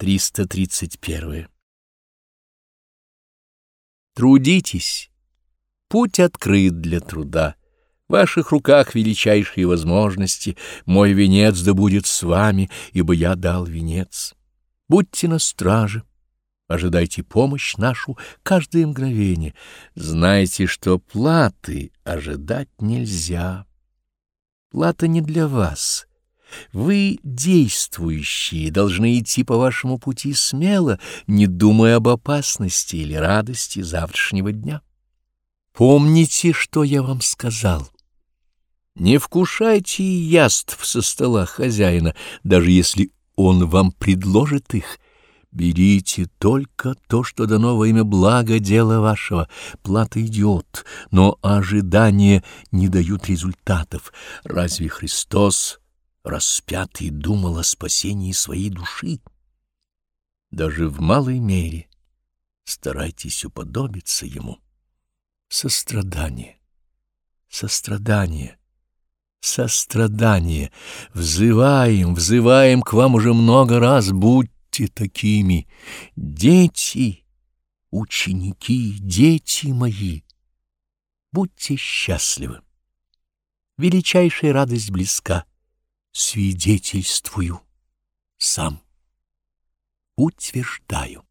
331. Трудитесь, путь открыт для труда. В ваших руках величайшие возможности. Мой венец да будет с вами, ибо я дал венец. Будьте на страже, ожидайте помощь нашу каждое мгновение. Знайте, что платы ожидать нельзя. Плата не для вас. Вы, действующие, должны идти по вашему пути смело, не думая об опасности или радости завтрашнего дня. Помните, что я вам сказал. Не вкушайте яств со стола хозяина, даже если он вам предложит их. Берите только то, что дано во имя блага дела вашего. Плата идет, но ожидания не дают результатов. Разве Христос, распятый, думал о спасении своей души? Даже в малой мере старайтесь уподобиться Ему. Сострадание, сострадание, сострадание. Взываем к вам уже много раз. Будьте такими. Дети, ученики, дети мои, будьте счастливы. Величайшая радость близка. Свидетельствую сам. Утверждаю.